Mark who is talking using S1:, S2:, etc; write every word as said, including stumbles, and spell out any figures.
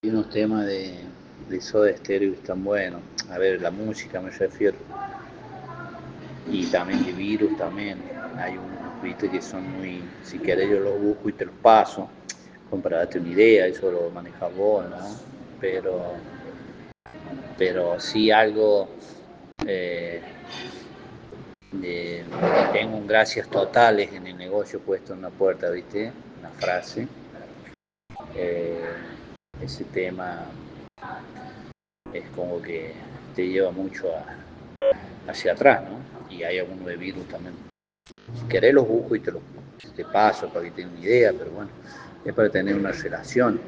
S1: Hay unos temas de, de Soda Stereo que están buenos. A ver, la música me refiero. Y también de Virus también. Hay unos, viste, que son muy... Si querés yo los busco y te los paso. Como para darte una idea, eso lo manejas vos, ¿no? Pero, pero sí algo... Eh, de, tengo un gracias totales en el negocio puesto en una puerta, ¿viste? Una frase. Eh, ese tema es como que te lleva mucho a, hacia atrás, ¿no? Y hay algunos de Virus también. Si querés los busco y te los te paso para que tengas una idea, pero bueno, es para tener una relación.